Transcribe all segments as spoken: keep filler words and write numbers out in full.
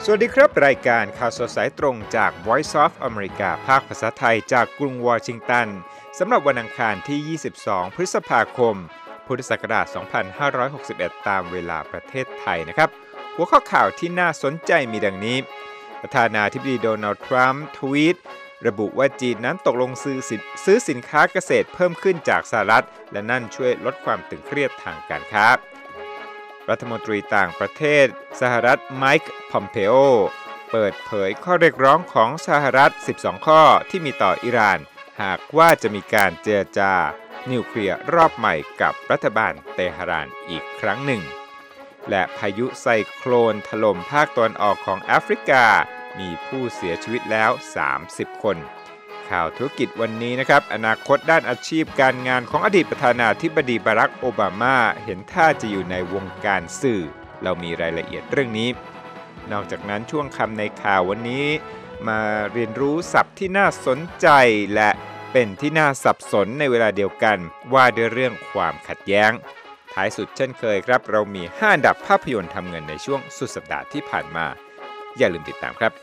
สวัสดีครับรายการข่าวสดสายตรงจาก Voice of America ภาคภาษาไทยจากกรุงวอชิงตันสำหรับวันอังคารที่ยี่สิบสองพฤษภาคมพุทธศักราชสองพันห้าร้อยหกสิบเอ็ดตามเวลาประเทศไทยนะครับหัวข้อข่าวที่น่าสนใจมีดังนี้ประธานาธิบดีโดนัลด์ทรัมป์ทวีตระบุว่าจีนนั้นตกลงซื้อสินซื้อสินค้าเกษตรเพิ่มขึ้นจากสหรัฐและนั่นช่วยลดความตึงเครียดทางการค้ารัฐมนตรีต่างประเทศสหรัฐไมค์พอมเพโอเปิดเผยข้อเรียกร้องของสหรัฐสิบสองข้อที่มีต่ออิหร่านหากว่าจะมีการเจรจานิวเคลียร์รอบใหม่กับรัฐบาลเตหะรานอีกครั้งหนึ่งและพายุไซโคลนถล่มภาคตะวันออกของแอฟริกามีผู้เสียชีวิตแล้วสามสิบคนข่าวธุรกิจวันนี้นะครับอนาคตด้านอาชีพการงานของอดีตประธานาธิบดีบารักโอบามาเห็นท่าจะอยู่ในวงการสื่อเรามีรายละเอียดเรื่องนี้นอกจากนั้นช่วงคำในข่าววันนี้มาเรียนรู้ศัพท์ที่น่าสนใจและเป็นที่น่าสับสนในเวลาเดียวกันว่าด้วยเรื่องความขัดแย้งท้ายสุดเช่นเคยครับเรามีห้าอันดับภาพยนตร์ทำเงินในช่วงสุดสัปดาห์ที่ผ่านมาอย่าลืมติดตามครับ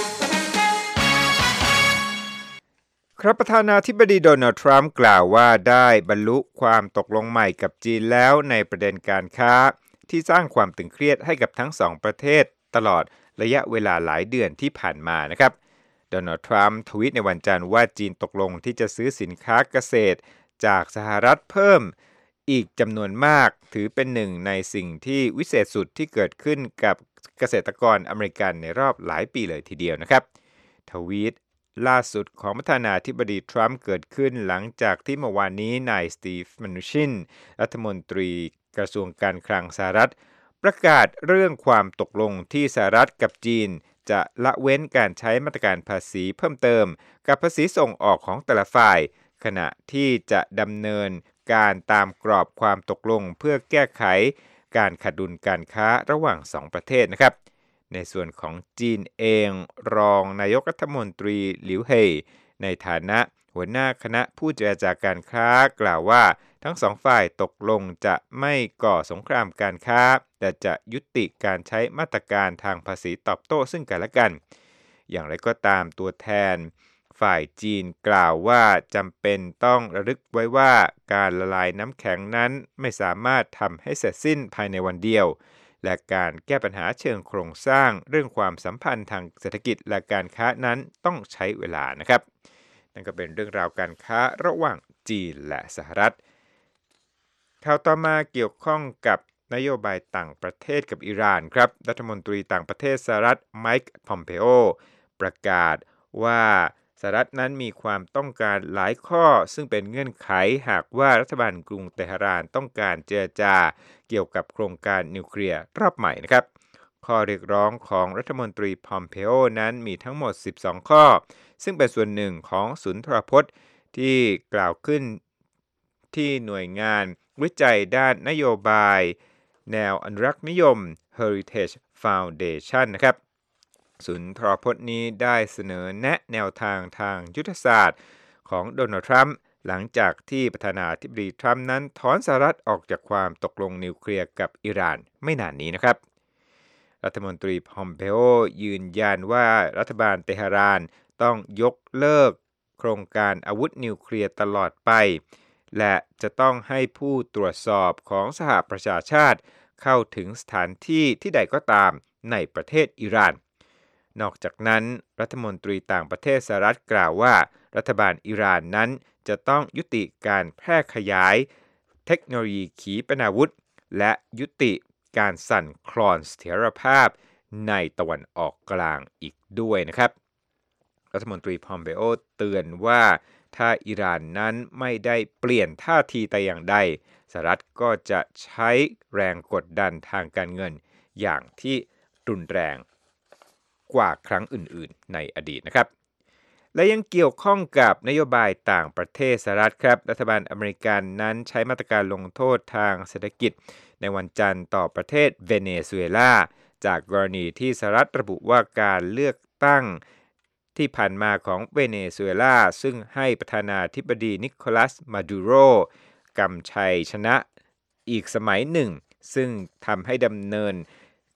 ครับประธานาธิบดีโดนัลด์ทรัมป์กล่าวว่าได้บรรลุความตกลงใหม่กับจีนแล้วในประเด็นการค้าที่สร้างความตึงเครียดให้กับทั้งสองประเทศตลอดระยะเวลาหลายเดือนที่ผ่านมานะครับโดนัลด์ทรัมป์ทวีตในวันจันทร์ว่าจีนตกลงที่จะซื้อสินค้าเกษตรจากสหรัฐเพิ่มอีกจำนวนมากถือเป็นหนึ่งในสิ่งที่วิเศษสุดที่เกิดขึ้นกับเกษตรกรอเมริกันในรอบหลายปีเลยทีเดียวนะครับทวีตล่าสุดของประธานาธิบดีทรัมป์เกิดขึ้นหลังจากที่เมื่อวานนี้นายสตีฟ แมนูชินรัฐมนตรีกระทรวงการคลังสหรัฐประกาศเรื่องความตกลงที่สหรัฐกับจีนจะละเว้นการใช้มาตรการภาษีเพิ่มเติมกับภาษีส่งออกของแต่ละฝ่ายขณะที่จะดำเนินการตามกรอบความตกลงเพื่อแก้ไขการขาดดุลการค้าระหว่างสองประเทศนะครับในส่วนของจีนเองรองนายกรัฐมนตรีหลิวเฮ่ยในฐานะหัวหน้าคณะผู้เจรจาการค้ากล่าวว่าทั้งสองฝ่ายตกลงจะไม่ก่อสงครามการค้าแต่จะยุติการใช้มาตรการทางภาษีตอบโต้ซึ่งกันและกันอย่างไรก็ตามตัวแทนฝ่ายจีนกล่าวว่าจำเป็นต้องระลึกไว้ว่าการละลายน้ำแข็งนั้นไม่สามารถทำให้เสร็จสิ้นภายในวันเดียวและการแก้ปัญหาเชิงโครงสร้างเรื่องความสัมพันธ์ทางเศรษฐกิจและการค้านั้นต้องใช้เวลานะครับนั่นก็เป็นเรื่องราวการค้าระหว่างจีนและสหรัฐข่าวต่อมาเกี่ยวข้องกับนโยบายต่างประเทศกับอิหร่านครับรัฐมนตรีต่างประเทศสหรัฐไมค์พอมเพโอประกาศว่าสหรัฐนั้นมีความต้องการหลายข้อซึ่งเป็นเงื่อนไขหากว่ารัฐบาลกรุงเตหะรานต้องการเจรจาเกี่ยวกับโครงการนิวเคลียร์รอบใหม่นะครับข้อเรียกร้องของรัฐมนตรีพอมเพโอนั้นมีทั้งหมดสิบสองข้อซึ่งเป็นส่วนหนึ่งของสุนทรพจน์ที่กล่าวขึ้นที่หน่วยงานวิจัยด้านนโยบายแนวอนุรักษ์นิยม Heritage Foundation นะครับสุนทรพจน์นี้ได้เสนอแนะแนวทางทางยุทธศาสตร์ของโดนัลด์ทรัมป์หลังจากที่ประธานาธิบดีทรัมป์นั้นถอนสหรัฐออกจากความตกลงนิวเคลียร์กับอิหร่านไม่นานนี้นะครับรัฐมนตรีพอมเพโอยืนยันว่ารัฐบาลเตหะรานต้องยกเลิกโครงการอาวุธนิวเคลียร์ตลอดไปและจะต้องให้ผู้ตรวจสอบของสหประชาชาติเข้าถึงสถานที่ที่ใดก็ตามในประเทศอิหร่านนอกจากนั้นรัฐมนตรีต่างประเทศสหรัฐกล่าวว่ารัฐบาลอิหร่านนั้นจะต้องยุติการแพร่ขยายเทคโนโลยีขีปนาวุธและยุติการสั่นคลอนเสถียรภาพในตะวันออกกลางอีกด้วยนะครับรัฐมนตรีพอมเปโอเตือนว่าถ้าอิหร่านนั้นไม่ได้เปลี่ยนท่าทีแต่อย่างใดสหรัฐก็จะใช้แรงกดดันทางการเงินอย่างที่รุนแรงกว่าครั้งอื่นๆในอดีตนะครับและยังเกี่ยวข้องกับนโยบายต่างประเทศสหรัฐครับรัฐบาลอเมริกันนั้นใช้มาตรการลงโทษทางเศรษฐกิจในวันจันทร์ต่อประเทศเวเนซุเอลาจากกรณีที่สหรัฐระบุว่าการเลือกตั้งที่ผ่านมาของเวเนซุเอลาซึ่งให้ประธานาธิบดีนิโคลัส มาดูโรกำชัยชนะอีกสมัยหนึ่งซึ่งทำให้ดำเนิน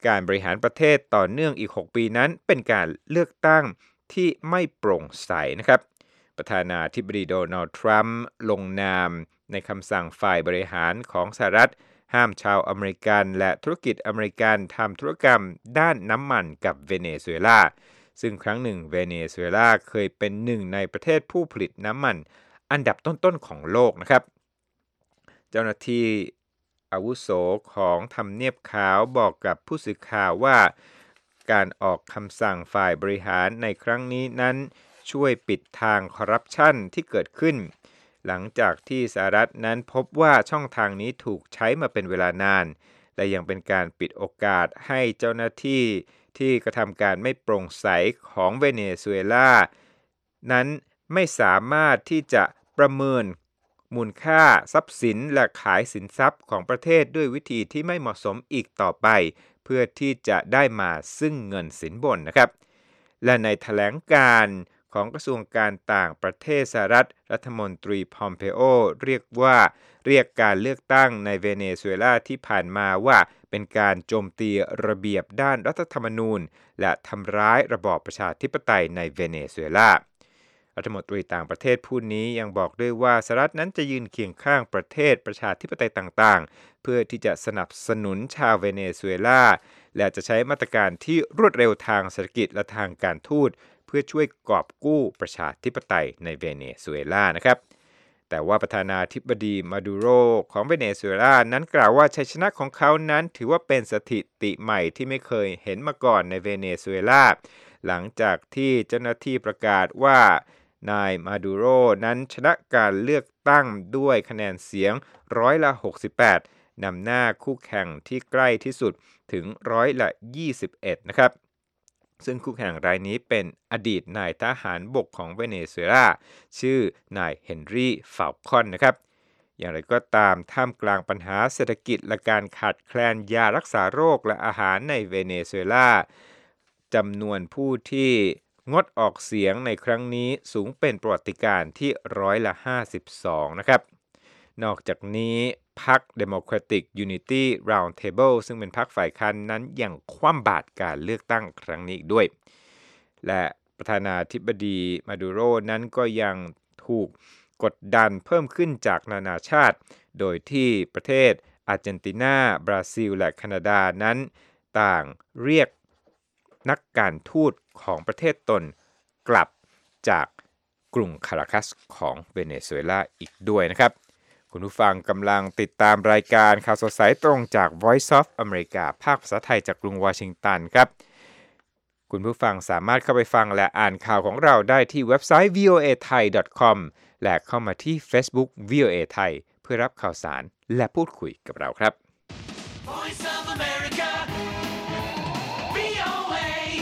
การบริหารประเทศต่อเนื่องอีกหกปีนั้นเป็นการเลือกตั้งที่ไม่โปร่งใสนะครับประธานาธิบดีโดนัลด์ทรัมป์ลงนามในคำสั่งฝ่ายบริหารของสหรัฐห้ามชาวอเมริกันและธุรกิจอเมริกันทำธุรกรรมด้านน้ำมันกับเวเนซุเอลาซึ่งครั้งหนึ่งเวเนซุเอลาเคยเป็นหนึ่งในประเทศผู้ผลิตน้ำมันอันดับต้นๆของโลกนะครับเจ้าหน้าที่อาวุโสของทำเนียบขาวบอกกับผู้สื่อข่าวว่าการออกคำสั่งฝ่ายบริหารในครั้งนี้นั้นช่วยปิดทางคอร์รัปชันที่เกิดขึ้นหลังจากที่สหรัฐนั้นพบว่าช่องทางนี้ถูกใช้มาเป็นเวลานานและยังเป็นการปิดโอกาสให้เจ้าหน้าที่ที่กระทำการไม่โปร่งใสของเวเนซุเอลานั้นไม่สามารถที่จะประเมินมูลค่าทรัพย์สินและขายสินทรัพย์ของประเทศด้วยวิธีที่ไม่เหมาะสมอีกต่อไปเพื่อที่จะได้มาซึ่งเงินสินบนนะครับและในแถลงการณ์ของกระทรวงการต่างประเทศสหรัฐรัฐมนตรีพอมเพโอเรียกว่าเรียกการเลือกตั้งในเวเนซุเอลาที่ผ่านมาว่าเป็นการโจมตีระเบียบด้านรัฐธรรมนูญและทำร้ายระบอบประชาธิปไตยในเวเนซุเอลารัฐมนตรีต่างประเทศผู้นี้ยังบอกด้วยว่าสหรัฐนั้นจะยืนเคียงข้างประเทศประชาธิปไตยต่างๆเพื่อที่จะสนับสนุนชาวเวเนซุเอลาและจะใช้มาตรการที่รวดเร็วทางเศรษฐกิจและทางการทูตเพื่อช่วยกอบกู้ประชาธิปไตยในเวเนซุเอลานะครับแต่ว่าประธานาธิบดีมาดูโรของเวเนซุเอลานั้นกล่าวว่าชัยชนะของเขานั้นถือว่าเป็นสถิติใหม่ที่ไม่เคยเห็นมาก่อนในเวเนซุเอลาหลังจากที่เจ้าหน้าที่ประกาศว่านายมาดูโรนั้นชนะการเลือกตั้งด้วยคะแนนเสียงร้อยละหกสิบแปดนำหน้าคู่แข่งที่ใกล้ที่สุดถึงร้อยละยี่สิบเอ็ดนะครับซึ่งคู่แข่งรายนี้เป็นอดีตนายทหารบกของเวเนซุเอลาชื่อนายเฮนรี่ฟาลคอนนะครับอย่างไรก็ตามท่ามกลางปัญหาเศรษฐกิจและการขาดแคลนยารักษาโรคและอาหารในเวเนซุเอลาจำนวนผู้ที่งดออกเสียงในครั้งนี้สูงเป็นประวัติการณ์ที่ร้อยละห้าสิบสองนะครับนอกจากนี้พรรค Democratic Unity Roundtable ซึ่งเป็นพรรคฝ่ายค้านนั้นยังคว่ำบาตรการเลือกตั้งครั้งนี้อีกด้วยและประธานาธิบดีมาดูโรนั้นก็ยังถูกกดดันเพิ่มขึ้นจากนานาชาติโดยที่ประเทศอาร์เจนตินาบราซิลและแคนาดานั้นต่างเรียกนักการทูตของประเทศตนกลับจากกรุงคาราคัสของเวเนซุเอลาอีกด้วยนะครับคุณผู้ฟังกำลังติดตามรายการข่าวสดสายตรงจาก Voice of America ภาคภาษาไทยจากกรุงวอชิงตันครับคุณผู้ฟังสามารถเข้าไปฟังและอ่านข่าวของเราได้ที่เว็บไซต์ วี โอ เอ ไทย ดอท คอม และเข้ามาที่ Facebook วี โอ เอ ไทยเพื่อรับข่าวสารและพูดคุยกับเราครับ Voice of America วี โอ เอ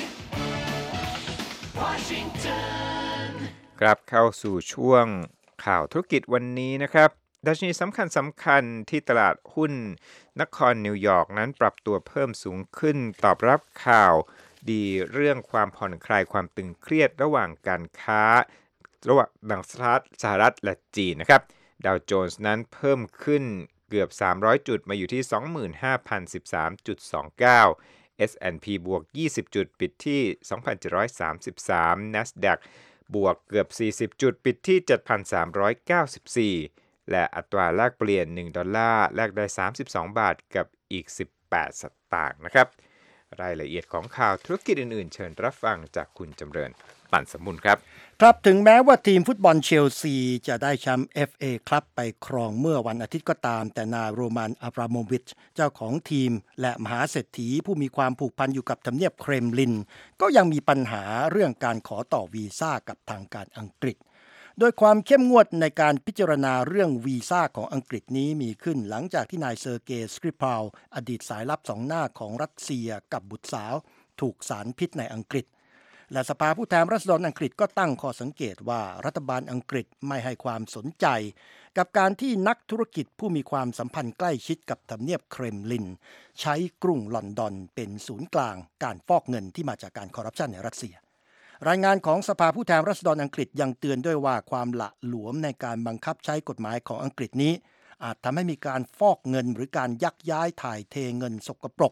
Washington ครับเข้าสู่ช่วงข่าวธุรกิจวันนี้นะครับดัชนีสำคัญสำคัญที่ตลาดหุ้นนครนิวยอร์กนั้นปรับตัวเพิ่มสูงขึ้นตอบรับข่าวดีเรื่องความผ่อนคลายความตึงเครียดระหว่างการค้าระหว่างสหรัฐและจีนนะครับดาวโจนส์นั้นเพิ่มขึ้นเกือบสามร้อยจุดมาอยู่ที่ สองหมื่นห้าพันสิบสามจุดสองเก้า เอส แอนด์ พี บวกยี่สิบจุดปิดที่ สองพันเจ็ดร้อยสามสิบสาม NASDAQ บวกเกือบสี่สิบจุดปิดที่ เจ็ดพันสามร้อยเก้าสิบสี่และอัตราแลกเปลี่ยนหนึ่งดอลลาร์แลกได้สามสิบสองบาทกับอีกสิบแปดสตางค์นะครับรายละเอียดของข่าวธุรกิจอื่นๆเชิญรับฟังจากคุณจำเริญปั่นสมบุญครับครับถึงแม้ว่าทีมฟุตบอลเชลซีจะได้แชมป์ เอฟ เอ ครับไปครองเมื่อวันอาทิตย์ก็ตามแต่นายโรมันอับราโมวิชเจ้าของทีมและมหาเศรษฐีผู้มีความผูกพันอยู่กับทำเนียบเครมลินก็ยังมีปัญหาเรื่องการขอต่อวีซ่ากับทางการอังกฤษโดยความเข้มงวดในการพิจารณาเรื่องวีซ่าของอังกฤษนี้มีขึ้นหลังจากที่นายเซอร์เกย์ สคริพาลอดีตสายลับสองหน้าของรัสเซียกับบุตรสาวถูกสารพิษในอังกฤษและสภาผู้แทนราษฎรอังกฤษก็ตั้งข้อสังเกตว่ารัฐบาลอังกฤษไม่ให้ความสนใจกับการที่นักธุรกิจผู้มีความสัมพันธ์ใกล้ชิดกับทำเนียบเครมลินใช้กรุงลอนดอนเป็นศูนย์กลางการฟอกเงินที่มาจากการคอร์รัปชันในรัสเซียรายงานของสภาผู้แทนราษฎรอังกฤษยังเตือนด้วยว่าความหละหลวมในการบังคับใช้กฎหมายของอังกฤษนี้อาจทำให้มีการฟอกเงินหรือการยักย้ายถ่ายเทเงินสกปรก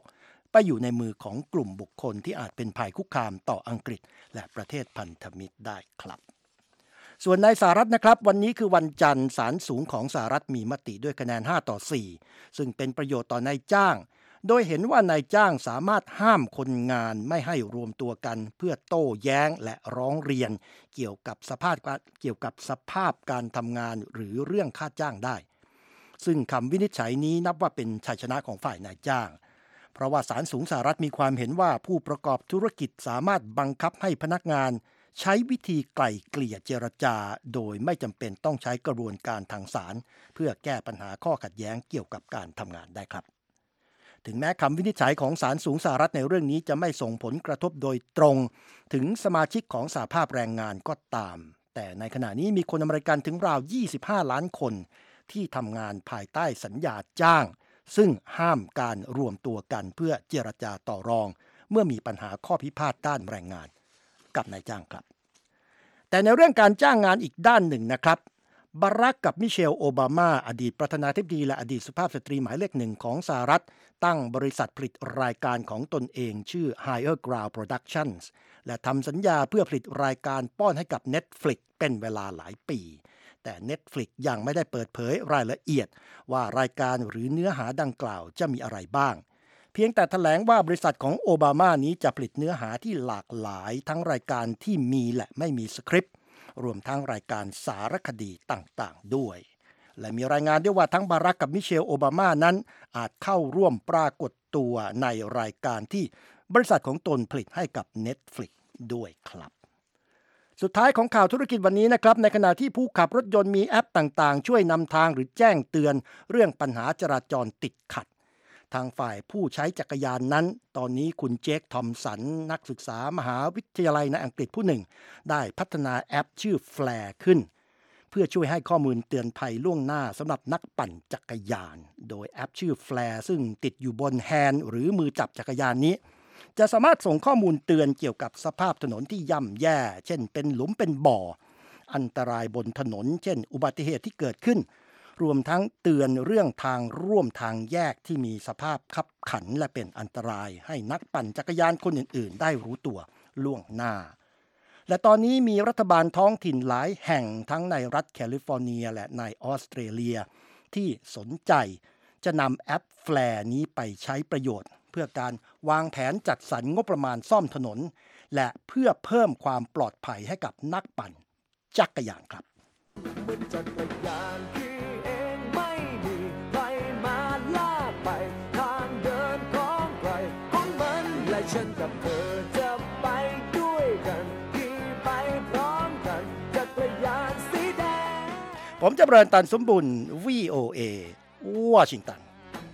ไปอยู่ในมือของกลุ่มบุคคลที่อาจเป็นภัยคุกคามต่ออังกฤษและประเทศพันธมิตรได้ครับส่วนในสหรัฐนะครับวันนี้คือวันจันทร์ศาลสูงของสหรัฐมีมติด้วยคะแนนห้าต่อสี่ซึ่งเป็นประโยชน์ต่อนายจ้างโดยเห็นว่านายจ้างสามารถห้ามคนงานไม่ให้รวมตัวกันเพื่อโต้แย้งและร้องเรียนเกี่ยวกับสภาพเกี่ยวกับสภาพการทำงานหรือเรื่องค่าจ้างได้ซึ่งคำวินิจฉัยนี้นับว่าเป็นชัยชนะของฝ่ายนายจ้างเพราะว่าศาลสูงสหรัฐมีความเห็นว่าผู้ประกอบธุรกิจสามารถบังคับให้พนักงานใช้วิธีไกล่เกลี่ยเจรจาโดยไม่จำเป็นต้องใช้กระบวนการทางศาลเพื่อแก้ปัญหาข้อขัดแย้งเกี่ยวกับการทำงานได้ครับถึงแม้คำวินิจฉัยของศาลสูงสหรัฐในเรื่องนี้จะไม่ส่งผลกระทบโดยตรงถึงสมาชิกของสหภาพแรงงานก็ตามแต่ในขณะนี้มีคนอเมริกันถึงราวยี่สิบห้าล้านคนที่ทำงานภายใต้สัญญาจ้างซึ่งห้ามการรวมตัวกันเพื่อเจรจาต่อรองเมื่อมีปัญหาข้อพิพาทด้านแรงงานกับนายจ้างครับแต่ในเรื่องการจ้างงานอีกด้านหนึ่งนะครับบารักกับมิเชลโอบามาอดีตประธานาธิบดีและอดีตสุภาพสตรีหมายเลขหนึ่งของสหรัฐตั้งบริษัทผลิตรายการของตนเองชื่อ Higher Ground Productions และทำสัญญาเพื่อผลิตรายการป้อนให้กับ Netflix เป็นเวลาหลายปีแต่ Netflix ยังไม่ได้เปิดเผยรายละเอียดว่ารายการหรือเนื้อหาดังกล่าวจะมีอะไรบ้างเพียงแต่แถลงว่าบริษัทของโอบามานี้จะผลิตเนื้อหาที่หลากหลายทั้งรายการที่มีและไม่มีสคริปต์รวมทั้งรายการสารคดีต่างๆด้วยและมีรายงานด้วยว่าทั้งบารักกับมิเชลโอบามานั้นอาจเข้าร่วมปรากฏตัวในรายการที่บริษัทของตนผลิตให้กับ Netflix ด้วยครับสุดท้ายของข่าวธุรกิจวันนี้นะครับในขณะที่ผู้ขับรถยนต์มีแอปต่างๆช่วยนำทางหรือแจ้งเตือนเรื่องปัญหาจราจรติดขัดทางฝ่ายผู้ใช้จักรยานนั้นตอนนี้คุณเจคทอมสันนักศึกษามหาวิทยาลัยในอังกฤษผู้หนึ่งได้พัฒนาแอปชื่อ Flare ขึ้นเพื่อช่วยให้ข้อมูลเตือนภัยล่วงหน้าสำหรับนักปั่นจักรยานโดยแอปชื่อ Flare ซึ่งติดอยู่บนแฮนด์หรือมือจับจักรยานนี้จะสามารถส่งข้อมูลเตือนเกี่ยวกับสภาพถนนที่ย่ำแย่เช่นเป็นหลุมเป็นบ่ออันตรายบนถนนเช่นอุบัติเหตุที่เกิดขึ้นรวมทั้งเตือนเรื่องทางร่วมทางแยกที่มีสภาพคับขันและเป็นอันตรายให้นักปั่นจักรยานคนอื่นๆได้รู้ตัวล่วงหน้าและตอนนี้มีรัฐบาลท้องถิ่นหลายแห่งทั้งในรัฐแคลิฟอร์เนียและในออสเตรเลียที่สนใจจะนำแอป Flare นี้ไปใช้ประโยชน์เพื่อการวางแผนจัดสรรงบประมาณซ่อมถนนและเพื่อเพิ่มความปลอดภัยให้กับนักปั่นจักรยานครับจักรยานขี่เองไม่มีใครมาลากไปทางเดินของใครของมันและฉันกับเธอจะไปด้วยกันขี่ไปพร้อมกันจักรยานสีแดงผมจะเริญตันสมบุญ วี โอ เอ วอชิงตัน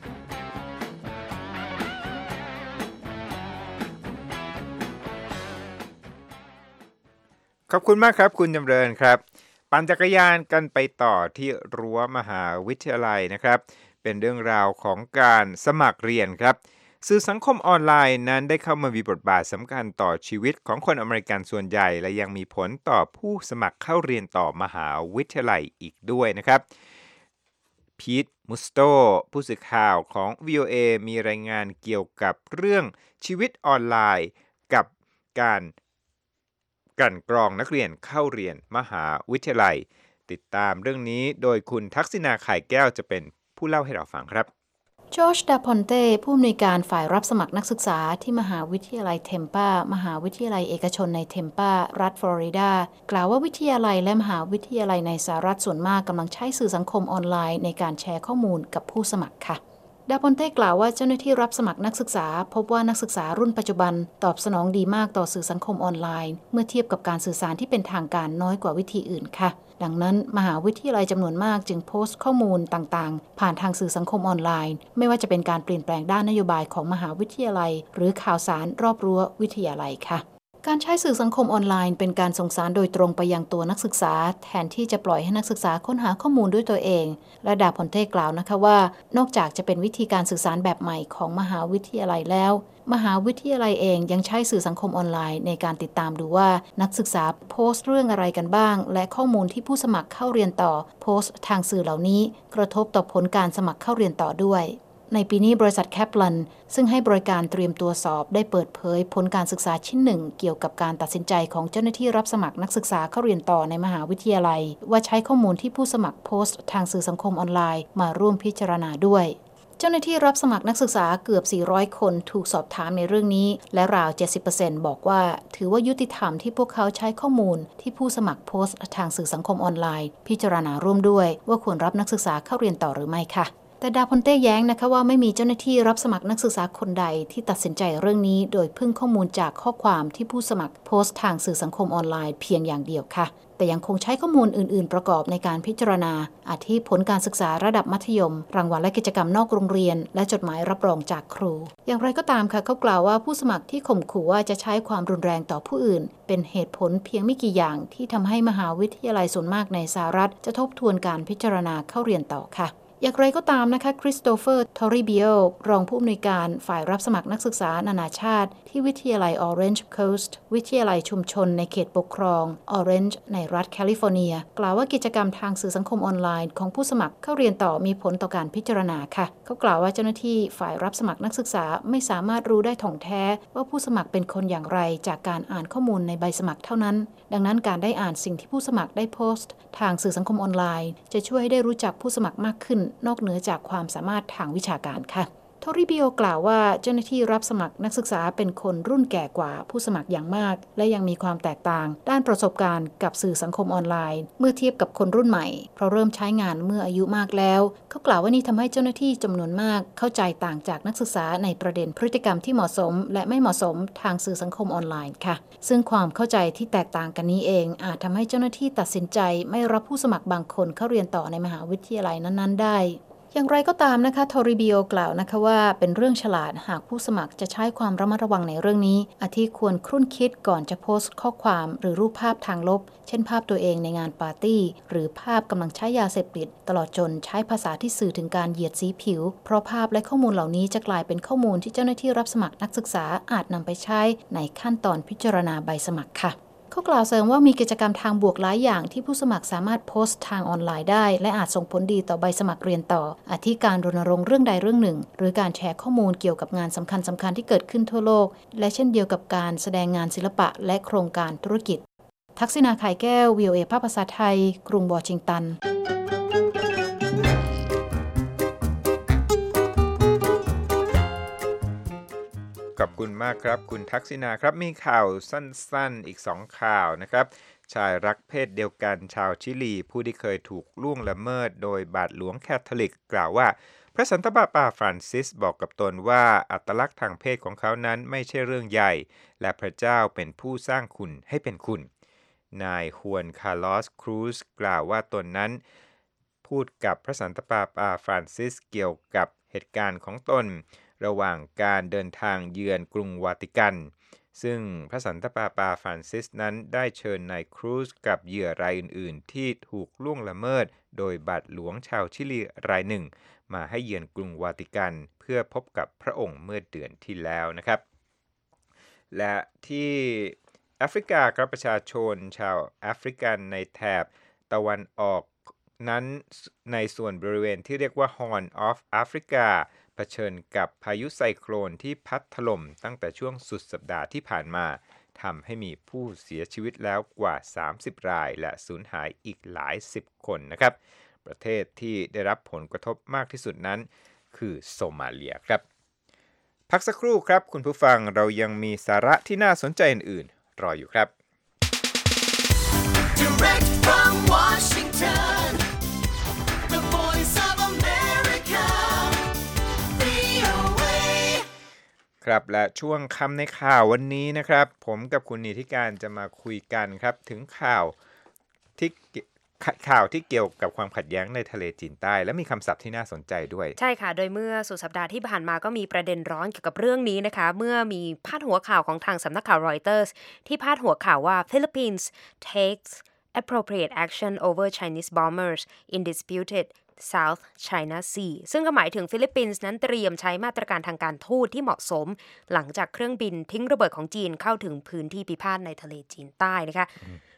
ขอบคุณมากครับคุณจำเริญครับปั่นจักรยานกันไปต่อที่รั้วมหาวิทยาลัยนะครับเป็นเรื่องราวของการสมัครเรียนครับสื่อสังคมออนไลน์นั้นได้เข้ามามีบทบาทสำคัญต่อชีวิตของคนอเมริกันส่วนใหญ่และยังมีผลต่อผู้สมัครเข้าเรียนต่อมหาวิทยาลัยอีกด้วยนะครับพีทมุสโตผู้สื่อข่าวของ วี โอ เอ มีรายงานเกี่ยวกับเรื่องชีวิตออนไลน์กับการกลั่นกรองนักเรียนเข้าเรียนมหาวิทยาลัยติดตามเรื่องนี้โดยคุณทักษิณาไข่แก้วจะเป็นผู้เล่าให้เราฟังครับจอร์จ ดาพอนเต้ผู้อำนวยการฝ่ายรับสมัครนักศึกษาที่มหาวิทยาลัยเทมปามหาวิทยาลัยเอกชนในเทมปารัฐฟลอริดากล่าวว่าวิทยาลัยและมหาวิทยาลัยในสหรัฐส่วนมากกำลังใช้สื่อสังคมออนไลน์ในการแชร์ข้อมูลกับผู้สมัครค่ะดาพอนเต้กล่าวว่าเจ้าหน้าที่รับสมัครนักศึกษาพบว่านักศึกษารุ่นปัจจุบันตอบสนองดีมากต่อสื่อสังคมออนไลน์เมื่อเทียบกับการสื่อสารที่เป็นทางการน้อยกว่าวิธีอื่นค่ะดังนั้นมหาวิทยาลัยจำนวนมากจึงโพสต์ข้อมูลต่างๆผ่านทางสื่อสังคมออนไลน์ไม่ว่าจะเป็นการเปลี่ยนแปลงด้านนโยบายของมหาวิทยาลัยหรือข่าวสารรอบรั้ววิทยาลัยค่ะการใช้สื่อสังคมออนไลน์เป็นการส่งสารโดยตรงไปยังตัวนักศึกษาแทนที่จะปล่อยให้นักศึกษาค้นหาข้อมูลด้วยตัวเองและดาพอนเต้กล่าวนะคะว่านอกจากจะเป็นวิธีการสื่อสารแบบใหม่ของมหาวิทยาลัยแล้วมหาวิทยาลัยเองยังใช้สื่อสังคมออนไลน์ในการติดตามดูว่านักศึกษาโพสต์เรื่องอะไรกันบ้างและข้อมูลที่ผู้สมัครเข้าเรียนต่อโพสต์ทางสื่อเหล่านี้กระทบต่อผลการสมัครเข้าเรียนต่อด้วยในปีนี้บริษัทแคปลันซึ่งให้บริการเตรียมตัวสอบได้เปิดเผยผลการศึกษาชิ้นหนึ่งเกี่ยวกับการตัดสินใจของเจ้าหน้าที่รับสมัครนักศึกษาเข้าเรียนต่อในมหาวิทยาลัยว่าใช้ข้อมูลที่ผู้สมัครโพสต์ทางสื่อสังคมออนไลน์มาร่วมพิจารณาด้วยเจ้าหน้าที่รับสมัครนักศึกษาเกือบสี่ร้อยคนถูกสอบถามในเรื่องนี้และราว เจ็ดสิบเปอร์เซ็นต์ บอกว่าถือว่ายุติธรรมที่พวกเขาใช้ข้อมูลที่ผู้สมัครโพสต์ทางสื่อสังคมออนไลน์พิจารณาร่วมด้วยว่าควรรับนักศึกษาเข้าเรียนต่อหรือไม่ค่ะแต่ดาพอนเต้แย้งนะคะว่าไม่มีเจ้าหน้าที่รับสมัครนักศึกษาคนใดที่ตัดสินใจเรื่องนี้โดยพึ่งข้อมูลจากข้อความที่ผู้สมัครโพสต์ทางสื่อสังคมออนไลน์เพียงอย่างเดียวค่ะแต่ยังคงใช้ข้อมูลอื่นๆประกอบในการพิจารณาอาทิผลการศึกษาระดับมัธยมรางวัลและกิจกรรมนอกโรงเรียนและจดหมายรับรองจากครูอย่างไรก็ตามค่ะเขากล่าวว่าผู้สมัครที่ข่มขู่ว่าจะใช้ความรุนแรงต่อผู้อื่นเป็นเหตุผลเพียงไม่กี่อย่างที่ทำให้มหาวิทยาลัยส่วนมากในสหรัฐจะทบทวนการพิจารณาเข้าเรียนต่อค่ะอย่างไรก็ตามนะคะคริสโตเฟอร์ทอริบิโอรองผู้อำนวยการฝ่ายรับสมัครนักศึกษานานาชาติที่วิทยาลัย Orange Coast วิทยาลัยชุมชนในเขตปกครอง Orange ในรัฐแคลิฟอร์เนียกล่าวว่ากิจกรรมทางสื่อสังคมออนไลน์ของผู้สมัครเข้าเรียนต่อมีผลต่อการพิจารณาค่ะเขากล่าวว่าเจ้าหน้าที่ฝ่ายรับสมัครนักศึกษาไม่สามารถรู้ได้ถ่องแท้ว่าผู้สมัครเป็นคนอย่างไรจากการอ่านข้อมูลในใบสมัครเท่านั้นดังนั้นการได้อ่านสิ่งที่ผู้สมัครได้โพสต์ทางสื่อสังคมออนไลน์จะช่วยให้ได้รู้จักผู้สมัครมากขึ้นนอกเหนือจากความสามารถทางวิชาการค่ะโทริบิโอกล่าวว่าเจ้าหน้าที่รับสมัครนักศึกษาเป็นคนรุ่นแก่กว่าผู้สมัครอย่างมากและยังมีความแตกต่างด้านประสบการณ์กับสื่อสังคมออนไลน์เมื่อเทียบกับคนรุ่นใหม่เพราะเริ่มใช้งานเมื่ออายุมากแล้วเขากล่าวว่านี่ทำให้เจ้าหน้าที่จำนวนมากเข้าใจต่างจากนักศึกษาในประเด็นพฤติกรรมที่เหมาะสมและไม่เหมาะสมทางสื่อสังคมออนไลน์ค่ะซึ่งความเข้าใจที่แตกต่างกันนี้เองอาจทำให้เจ้าหน้าที่ตัดสินใจไม่รับผู้สมัครบางคนเข้าเรียนต่อในมหาวิทยาลัยนั้นๆได้อย่างไรก็ตามนะคะทอริบิโอกล่าวนะคะว่าเป็นเรื่องฉลาดหากผู้สมัครจะใช้ความระมัดระวังในเรื่องนี้อาทิควรครุ่นคิดก่อนจะโพสต์ข้อความหรือรูปภาพทางลบเช่นภาพตัวเองในงานปาร์ตี้หรือภาพกำลังใช้ยาเสพติดตลอดจนใช้ภาษาที่สื่อถึงการเหยียดสีผิวเพราะภาพและข้อมูลเหล่านี้จะกลายเป็นข้อมูลที่เจ้าหน้าที่รับสมัครนักศึกษาอาจนำไปใช้ในขั้นตอนพิจารณาใบสมัครค่ะเขากล่าวเสริมว่ามีกิจกรรมทางบวกหลายอย่างที่ผู้สมัครสามารถโพสต์ทางออนไลน์ได้และอาจส่งผลดีต่อใบสมัครเรียนต่ออาทิการรณรงค์เรื่องใดเรื่องหนึ่งหรือการแชร์ข้อมูลเกี่ยวกับงานสำคัญสำคัญที่เกิดขึ้นทั่วโลกและเช่นเดียวกับการแสดงงานศิลปะและโครงการธุรกิจทักษิณาไข่แก้ว วี โอ เอ ภาคภาษาไทยกรุงวอชิงตันขอบคุณมากครับคุณทักษิณาครับมีข่าวสั้นๆอีกสองข่าวนะครับชายรักเพศเดียวกันชาวชิลีผู้ที่เคยถูกล่วงละเมิดโดยบาทหลวงแคทอลิกกล่าวว่าพระสันตะปาปาฟรานซิสบอกกับตนว่าอัตลักษณ์ทางเพศของเขานั้นไม่ใช่เรื่องใหญ่และพระเจ้าเป็นผู้สร้างคุณให้เป็นคุณนายฮวนคาร์ลอสครูซกล่าวว่าตนนั้นพูดกับพระสันตะปาปาฟรานซิสเกี่ยวกับเหตุการณ์ของตนระหว่างการเดินทางเยือนกรุงวาติกันซึ่งพระสันตะปาปาฟรานซิสนั้นได้เชิญนายครูซกับเหยื่อรายอื่นๆที่ถูกล่วงละเมิดโดยบาทหลวงชาวชิลีรายหนึ่งมาให้เยือนกรุงวาติกันเพื่อพบกับพระองค์เมื่อเดือนที่แล้วนะครับและที่แอฟริกาครับประชาชนชาวแอฟริกันในแถบตะวันออกนั้นในส่วนบริเวณที่เรียกว่า Horn of Africa เผชิญกับพายุไซโคลนที่พัดถล่มตั้งแต่ช่วงสุดสัปดาห์ที่ผ่านมาทำให้มีผู้เสียชีวิตแล้วกว่าสามสิบรายและสูญหายอีกหลายสิบคนนะครับประเทศที่ได้รับผลกระทบมากที่สุดนั้นคือโซมาเลียครับพักสักครู่ครับคุณผู้ฟังเรายังมีสาระที่น่าสนใจอื่นๆรออยู่ครับ Direct from Washington, the voice of America, วี โอ เอครับและช่วงคำในข่าววันนี้นะครับผมกับคุณนิติการจะมาคุยกันครับถึงข่าวที่ข่าวที่เกี่ยวกับความขัดแย้งในทะเลจีนใต้และมีคำศัพท์ที่น่าสนใจด้วยใช่ค่ะโดยเมื่อสุดสัปดาห์ที่ผ่านมาก็มีประเด็นร้อนเกี่ยวกับเรื่องนี้นะคะเมื่อมีพาดหัวข่าวของทางสำนักข่าวรอยเตอร์สที่พาดหัวข่าวว่า Philippines takes appropriate action over Chinese bombers in disputed South China Sea ซึ่งก็หมายถึงฟิลิปปินส์นั้นเตรียมใช้มาตรการทางการทูตที่เหมาะสมหลังจากเครื่องบินทิ้งระเบิดของจีนเข้าถึงพื้นที่พิพาทในทะเลจีนใต้นะคะ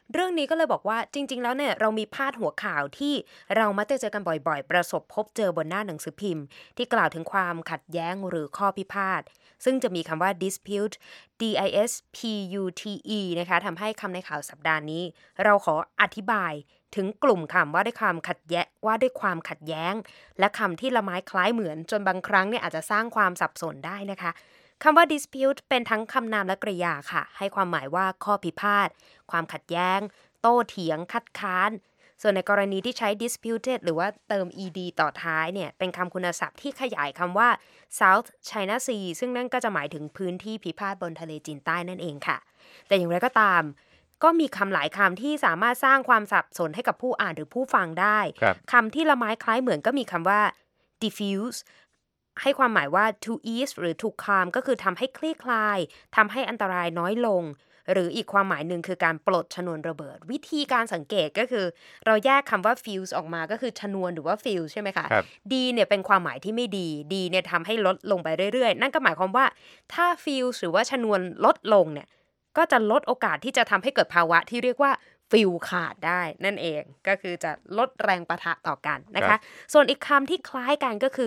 เรื่องนี้ก็เลยบอกว่าจริงๆแล้วเนี่ยเรามีพาดหัวข่าวที่เรามักจะเจอกันบ่อยๆประสบพบเจอบนหน้าหนังสือพิมพ์ที่กล่าวถึงความขัดแย้งหรือข้อพิพาทซึ่งจะมีคำว่า dispute D I S P U T E นะคะทำให้คำในข่าวสัปดาห์นี้เราขออธิบายถึงกลุ่มคำว่าด้วยความขัดแย้งว่าด้วยความขัดแย้งและคำที่ละไม้คล้ายเหมือนจนบางครั้งเนี่ยอาจจะสร้างความสับสนได้นะคะคำว่า dispute เป็นทั้งคำนามและกริยาค่ะให้ความหมายว่าข้อพิพาทความขัดแย้งโต้เถียงคัดค้านส่วนในกรณีที่ใช้ disputed หรือว่าเติม ed ต่อท้ายเนี่ยเป็นคำคุณศัพท์ที่ขยายคำว่า South China Sea ซึ่งนั่นก็จะหมายถึงพื้นที่พิพาทบนทะเลจีนใต้นั่นเองค่ะแต่อย่างไรก็ตามก็มีคำหลายคำที่สามารถสร้างความสับสนให้กับผู้อ่านหรือผู้ฟังได้คำที่ละไม้คล้ายเหมือนก็มีคำว่า diffuse ให้ความหมายว่า to ease หรือ to calm ก็คือทำให้คลี่คลายทำให้อันตรายน้อยลงหรืออีกความหมายหนึ่งคือการปลดชนวนระเบิดวิธีการสังเกตก็คือเราแยกคำว่า fuse ออกมาก็คือชนวนหรือว่า fuse ใช่ไหมคะดีเนี่ยเป็นความหมายที่ไม่ดีดีเนี่ยทำให้ลดลงไปเรื่อยๆนั่นก็หมายความว่าถ้า fuse หรือว่าชนวนลดลงเนี่ยก็จะลดโอกาสที่จะทำให้เกิดภาวะที่เรียกว่าฟิวขาดได้นั่นเองก็คือจะลดแรงปะทะต่อกันนะคะส่วนอีกคำที่คล้ายกันก็คือ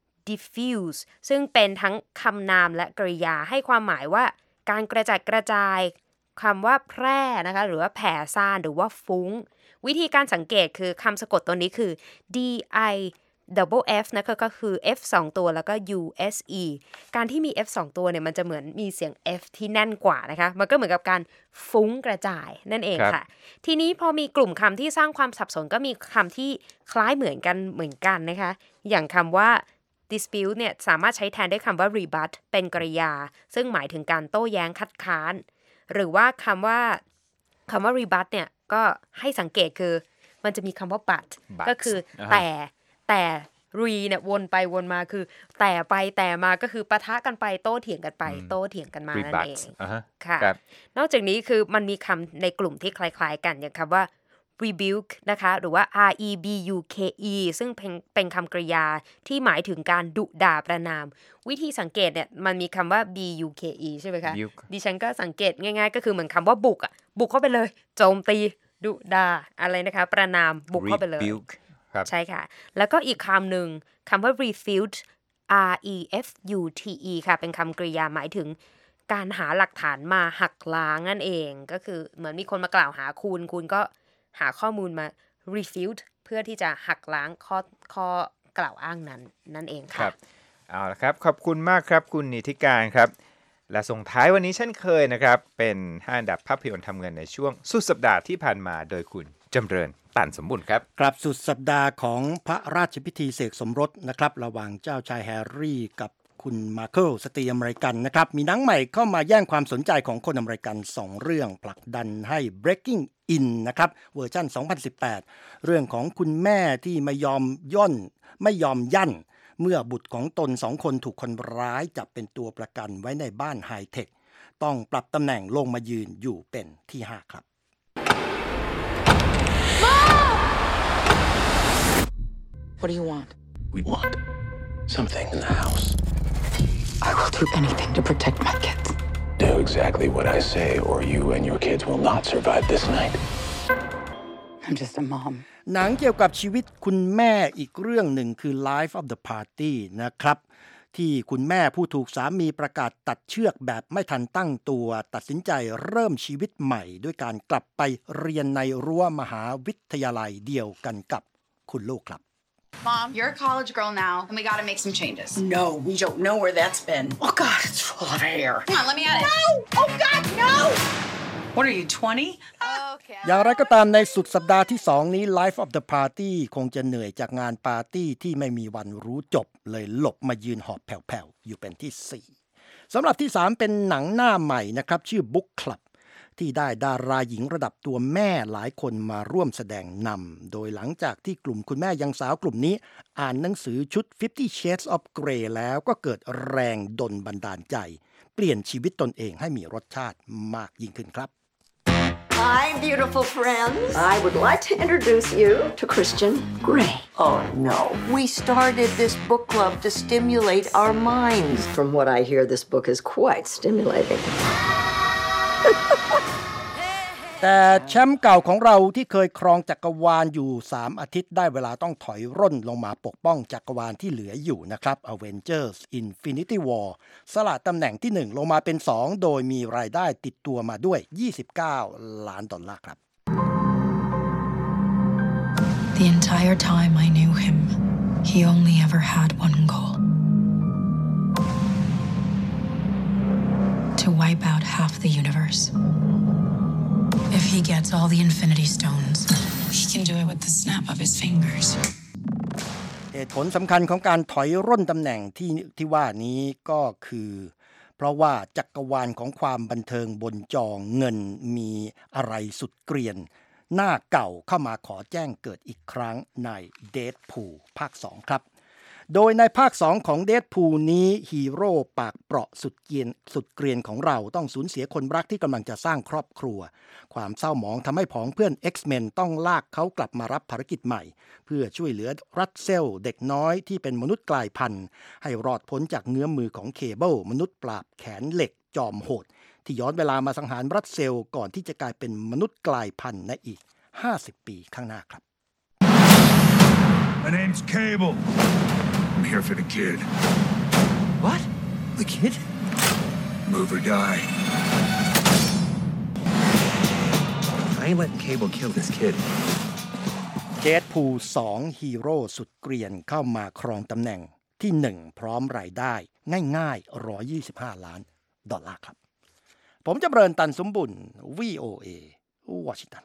diffuse ซึ่งเป็นทั้งคำนามและกริยาให้ความหมายว่าการกระจัดกระจายคำว่าแพร่นะคะหรือว่าแผ่ซ่านหรือว่าฟุ้งวิธีการสังเกตคือคำสะกดตัวนี้คือ D I double F นะคะก็คือ F สองตัวแล้วก็ U S E การที่มี F สองตัวเนี่ยมันจะเหมือนมีเสียง F ที่แน่นกว่านะคะมันก็เหมือนกับการฟุ้งกระจายนั่นเองค่ะทีนี้พอมีกลุ่มคำที่สร้างความสับสนก็มีคำที่คล้ายเหมือนกันเหมือนกันนะคะอย่างคำว่า dispute เนี่ยสามารถใช้แทนด้วยคำว่า rebut เป็นกริยาซึ่งหมายถึงการโต้แย้งคัดค้านหรือว่าคำว่าคำว่า rebut เนี่ยก็ให้สังเกตคือมันจะมีคำว่า but ก็คือแต่แต่ re เนี่ยวนไปวนมาคือแต่ไปแต่มาก็คือปะทะกันไปโต้เถียงกันไปโต้เถียงกันมานั่นเองค่ะนอกจากนี้คือมันมีคำในกลุ่มที่คล้ายๆกันอย่างคำว่า rebuke นะคะหรือว่า R E B U K E ซึ่งเป็นเป็นคำกริยาที่หมายถึงการดุด่าประณามวิธีสังเกตเนี่ยมันมีคำว่า B U K E ใช่ไหมคะดิฉันก็สังเกตง่ายๆก็คือเหมือนคำว่าบุกอ่ะบุกเข้าไปเลยโจมตีดุด่าอะไรนะคะประณามบุกเข้าไปเลยใช่ค่ะแล้วก็อีกคำหนึ่งคำว่า refute R E F U T E ค่ะเป็นคำกริยาหมายถึงการหาหลักฐานมาหักล้างนั่นเองก็คือเหมือนมีคนมากล่าวหาคุณคุณก็หาข้อมูลมา refute เพื่อที่จะหักล้างข้อข้อกล่าวอ้างนั้นนั่นเองค่ะครับเอาละครับขอบคุณมากครับคุณนิติการครับและส่งท้ายวันนี้เช่นเคยนะครับเป็นห้าอันดับภาพยนตร์ทำเงินในช่วงสุดสัปดาห์ที่ผ่านมาโดยคุณจำเริญปั่นสมบูรณ์ครับกลับสุดสัปดาห์ของพระราชพิธีเสกสมรสนะครับระหว่างเจ้าชายแฮร์รี่กับคุณมาเคิลสตรีอเมริกันนะครับมีหนังใหม่เข้ามาแย่งความสนใจของคนอเมริกันสองเรื่องผลักดันให้ breaking in นะครับเวอร์ชันสองพันสิบแปดเรื่องของคุณแม่ที่ไม่ยอมย่นไม่ยอมยั่นเมื่อบุตรของตนสองคนถูกคนร้ายจับเป็นตัวประกันไว้ในบ้านไฮเทคต้องปรับตำแหน่งลงมายืนอยู่เป็นที่ห้าครับ What do you want? We want something in the house. I will do anything to protect my kids. Do exactly what I say, or you and your kids will not survive this night. I'm just a mom. หนังเกี่ยวกับชีวิตคุณแม่อีกเรื่องหนึ่งคือ Life of the Party นะครับที่คุณแม่ผู้ถูกสามีประกาศตัดเชือกแบบไม่ทันตั้งตัวตัดสินใจเริ่มชีวิตใหม่ด้วยการกลับไปเรียนในรั้วมหาวิทยาลัยเดียวกันกับคุณลูกครับ Mom, you're a college girl now, and we gotta make some changes. No, we don't know where that's been. Oh, God, it's full of hair. Come on, let me at it. No! Oh, God, no! What are you, twenty? Okay. อย่างไรก็ตามในสุดสัปดาห์ที่สองนี้ Life of the Party คงจะเหนื่อยจากงานปาร์ตี้ที่ไม่มีวันรู้จบเลยหลบมายืนหอบแผ่วๆอยู่เป็นที่สี่สำหรับที่สามเป็นหนังหน้าใหม่นะครับชื่อ Book Clubที่ได้ดาราหญิงระดับตัวแม่หลายคนมาร่วมแสดงนำโดยหลังจากที่กลุ่มคุณแม่ยังสาวกลุ่มนี้อ่านหนังสือชุด Fifty Shades of Grey แล้วก็เกิดแรงดลบันดาลใจเปลี่ยนชีวิตตนเองให้มีรสชาติมากยิ่งขึ้นครับ Hi, beautiful friends. I would like to introduce you to Christian Grey. Oh, no. We started this book club to stimulate our minds. From what I hear, this book is quite stimulating. แต่แชมป์เก่าของเราที่เคยครองจักรวาลอยู่สามอาทิตย์ได้เวลาต้องถอยร่นลงมาปกป้องจักรวาลที่เหลืออยู่นะครับ Avengers Infinity War สละตำแหน่งที่หนึ่งลงมาเป็นสองโดยมีรายได้ติดตัวมาด้วยยี่สิบเก้าล้านดอลลาร์ครับ The entire time I knew him, he only ever had one goal. To wipe out half the universe. If he gets all the Infinity Stones, he can do it with the snap of his fingers. เหตุผลสำคัญของการถอยร่นตำแหน่งที่ที่ว่านี้ก็คือ เพราะว่าจักรวาลของความบันเทิงบนจอเงินมีอะไรสุดเกรียนหน้าเก่าเข้ามาขอแจ้งเกิดอีกครั้งใน Deadpool ภาคสองครับโดยในภาคสองของ Deadpool นี้ฮีโร่ปากเปราะสุดเกรียนสุดเกรียนของเราต้องสูญเสียคนรักที่กำลังจะสร้างครอบครัวความเศร้าหมองทำให้ผองเพื่อน X-Men ต้องลากเขากลับมารับภารกิจใหม่เพื่อช่วยเหลือรัสเซลเด็กน้อยที่เป็นมนุษย์กลายพันธุ์ให้รอดพ้นจากเงื้อมมือของเคเบิลมนุษย์ปราบแขนเหล็กจอมโหดที่ย้อนเวลามาสังหารรัสเซลก่อนที่จะกลายเป็นมนุษย์กลายพันธุ์ในอีกห้าสิบปีข้างหน้าครับ My name's Cable. I'm here for the kid. What? The kid? Move or die. I ain't letting Cable kill this kid. Deadpool สองฮีโร่สุดเกรียนเข้ามาครองตำแหน่งที่หนึ่งพร้อมรายได้ง่ายๆหนึ่งร้อยยี่สิบห้าล้านดอลลาร์ครับผมจำเริญตันสมบุญ วี โอ เอ วอชิงตัน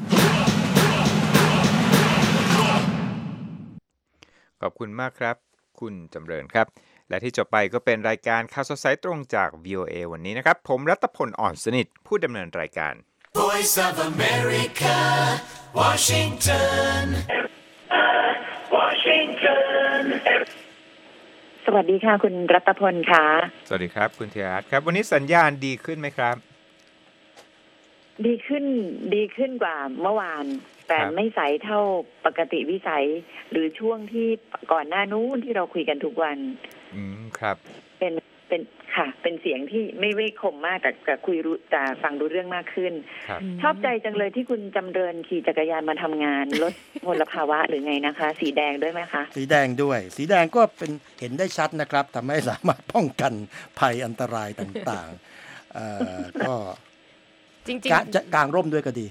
ขอบคุณมากครับคุณจำเริญครับและที่จบไปก็เป็นรายการข่าวสดสายตรงจาก วี โอ เอ วันนี้นะครับผมรัตพลอ่อนสนิทผู้ดำเนินรายการ Voice of America Washington Washington สวัสดีค่ะคุณรัตพลค่ะสวัสดีครับคุณธีรรัตน์ครับวันนี้สัญญาณดีขึ้นไหมครับดีขึ้นดีขึ้นกว่าเมื่อวานแต่ไม่ใสเท่าปกติวิสัยหรือช่วงที่ก่อนหน้านู้นที่เราคุยกันทุกวันอืมครับเป็นเป็นค่ะเป็นเสียงที่ไม่ไม่คมมากแต่แต่คุยรู้แต่ฟังรู้เรื่องมากขึ้นชอบใจจังเลยที่คุณจำเริญขี่จักรยานมาทำงานลดมลภาวะหรือไงนะคะสีแดงด้วยไหมคะสีแดงด้วยสีแดงก็เป็นเห็นได้ชัดนะครับทำให้สามารถป้องกันภัยอันตรายต่างๆเอ่อก็จริงๆจะกางร่มด้วยก็ดี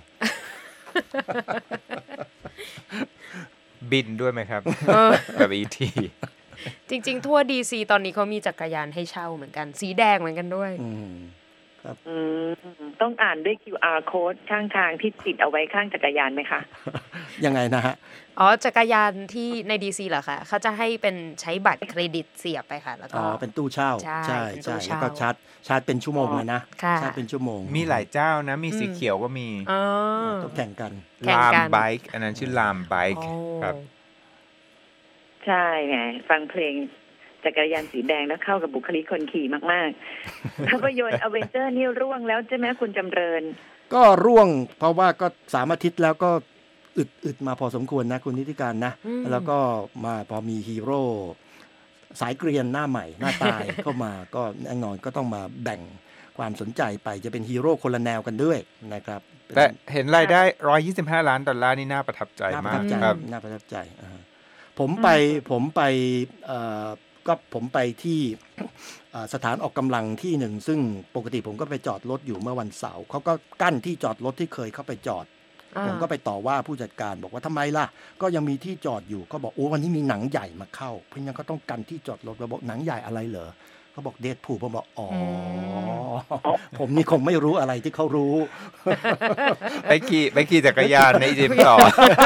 บินด้วยไหมครับแบบ อี ทีจริงๆทั่ว ดี ซี ตอนนี้เขามีจักรยานให้เช่าเหมือนกันสีแดงเหมือนกันด้วยครับต้องอ่านด้วย คิว อาร์ code ข้างทางที่ติดเอาไว้ข้างจักรยานไหมคะยังไงนะฮะอ๋อจักรยานที่ใน ดี ซี เหรอคะเขาจะให้เป็นใช้บัตรเครดิตเสียบไปค่ะแล้วก็อ๋อเป็นตู้เช่าใช่ใช่แล้วก็ชาร์จชาร์จเป็นชั่วโมงเลยนะชาร์จเป็นชั่วโมงมีหลายเจ้านะมีสีเขียวก็มีต้องแข่งกันลามไบค์อันนั้นชื่อลามไบค์ครับใช่ไงฟังเพลงจักรยานสีแดงแล้วเข้ากับบุคลิกคนขี่มากๆภาพยนตร์อเวนเจอร์นี่ร่วงแล้วใช่ไหมคุณจำเริญก็ร่วงเพราะว่าก็สามอาทิตย์แล้วก็อึดอึดมาพอสมควรนะคุณนิติการนะแล้วก็มาพอมีฮีโร่สายเกรียนหน้าใหม่หน้าตายเข้ามาก็แน่นอนก็ต้องมาแบ่งความสนใจไปจะเป็นฮีโร่คนละแนวกันด้วยนะครับแต่เห็นรายได้หนึ่งร้อยยี่สิบห้าล้านดอลลาร์นี่น่าประทับใจมากครับน่าประทับใจผมไปผมไปก็ผมไปที่สถานออกกำลังที่หนึ่งซึ่งปกติผมก็ไปจอดรถอยู่เมื่อวันเสาร์เขาก็กั้นที่จอดรถที่เคยเข้าไปจอดผมก็ไปต่อว่าผู้จัดการบอกว่าทำไมล่ะก็ยังมีที่จอดอยู่ก็บอกโอ้วันนี้มีหนังใหญ่มาเข้าเพราะงั้นก็ต้องกันที่จอดรถเราบอกหนังใหญ่อะไรเหรอเขาบอกเดดพูลผมบอกอ๋อผมนี่คงไม่รู้อะไรที่เขารู้ไปขี่ไปขี่จักรยานในอียิปต์ต่อ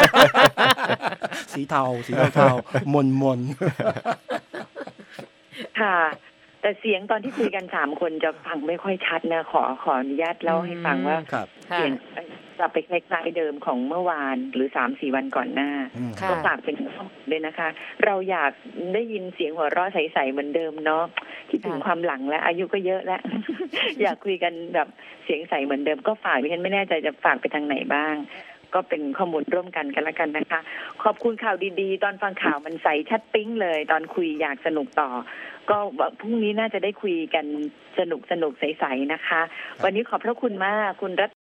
สีเทาสีเทามนมนค่ะแต่เสียงตอนที่คุยกันสามคนจะฟังไม่ค่อยชัดนะขอขออนุญาตเล่าให้ฟังว่าเสียงจะไปคล้ายๆเดิมของเมื่อวานหรือ สามถึงสี่ วันก่อนหน้าก็ฝากเป็นข้อมูลด้วยนะคะเราอยากได้ยินเสียงหัวเราะใสๆเหมือนเดิมเนาะคิดถึงความหลังแล้วอายุก็เยอะแล้ว อยากคุยกันแบบเสียงใสเหมือนเดิมก็ฝากดิฉันไม่แน่ใจจะฝากไปทางไหนบ้างก็เป็นข้อมูลร่วมกันกันละกันนะคะขอบคุณข่าวดีๆตอนฟังข่าวมันใสชัดปิ๊งเลยตอนคุยอยากสนุกต่อก็พรุ่งนี้น่าจะได้คุยกันสนุกสนุกใสๆนะคะวันนี้ขอบพระคุณมากคุณรั